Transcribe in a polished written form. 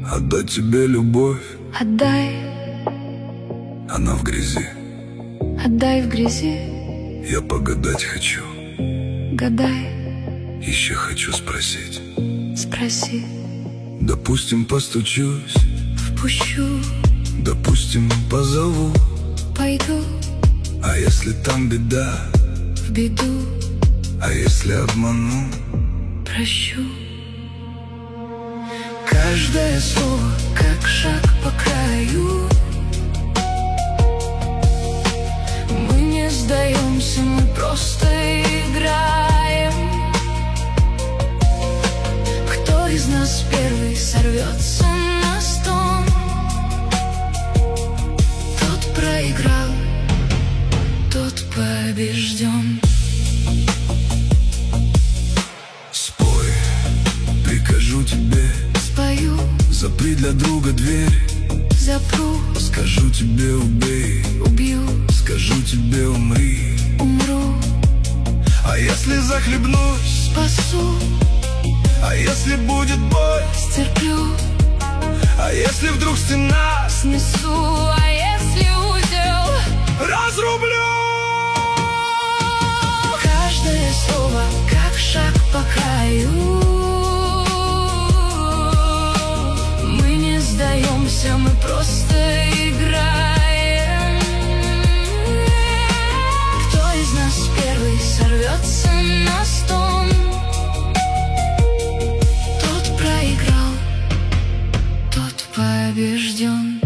Отдать тебе любовь, Отдай, она в грязи. отдай в грязи. Я погадать хочу, Гадай, еще хочу спросить. спроси, Допустим, постучусь, впущу, допустим, позову. пойду А если там беда, в беду, а если обману? прощу. Каждое слово, как шаг по краю. Мы не сдаемся, мы просто играем. Кто из нас первый сорвется на стон, тот проиграл, тот побежден. Спой, прикажу тебе, Спою, запри для друга дверь. запру, Скажу тебе убей, убью, скажу тебе умри. умру, А если захлебнусь, спасу, а если будет боль, стерплю, а если вдруг стена снесу, а если узел разрублю? каждое слово, как шаг по краю. Мы не сдаемся, мы просто играем. Кто из нас первый сорвется на стон, тот проиграл, тот побежден.